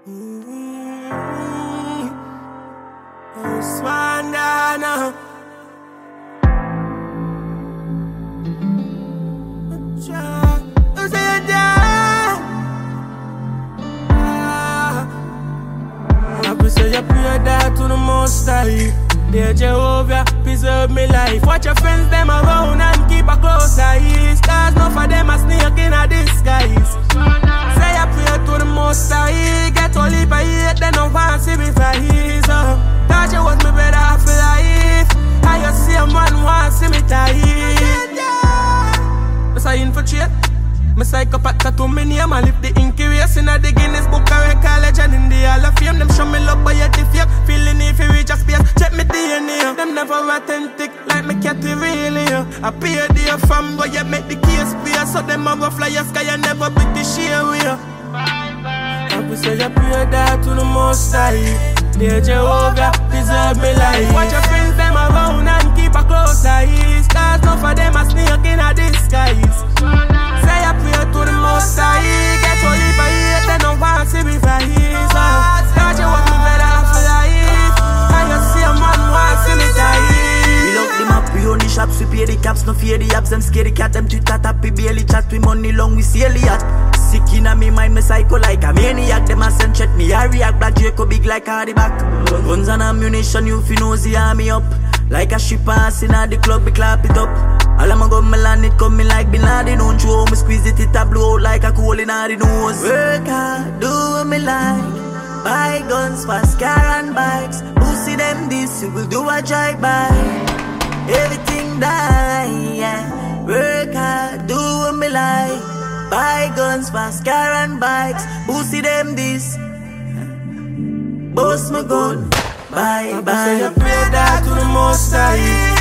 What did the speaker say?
Swandana. I say you pray that to the Most High. Dear Jehovah, preserve me life. Watch your friends them around and keep a close eye. Cause none of them are snake in a disguise. Say you pray to the Most High. Get all heap of hate, they don't want to see me rise. Thought you was me better for life. I you see a man want to see me tight. I say infiltrate. My psychopath tattoo me name and lift the inky race in the Guinness Book of College and in the Hall of Fame. Them show me love by the fake. Feeling if you reach a space, check me DNA. Them never authentic like me cat really. I pay a day from boy you make the case clear. So them a rough like a sky and never beat the share with you. I say you pray that to the Most High. Dear Jehovah, preserve me life. Watch your friends them around and keep a close eye. Cause none of them are snake in a disguise. Say I pray to the Most High. Get all heap of hate, they don't want to see me rise. Thought you was me better for life. And you see a man want to see me die. We love them up, we own the shops, we pay the caps, no fear the apps. Them scare the cat, them Twitter tappy, barely chat. We money long, we see Elliot. Sick in a me mind, me psycho like a maniac. Them a send chat me, I react. Black Jacob big like Hardy back. Guns and ammunition, you fi know the army up. Like a ship passing at the club, we clap it up. All I'ma go me land it coming like Bin Laden. Don't you me squeeze it, it a blow out like a coal in the nose. Work hard, do what me like. Buy guns, fast car and bikes. Who see them this, we will do a drive-by. Everything die, yeah. Work hard, do what me like. Buy guns, fast car and bikes. Who see them this? Boss my gun, bye bye. I say you pray that to the Most High.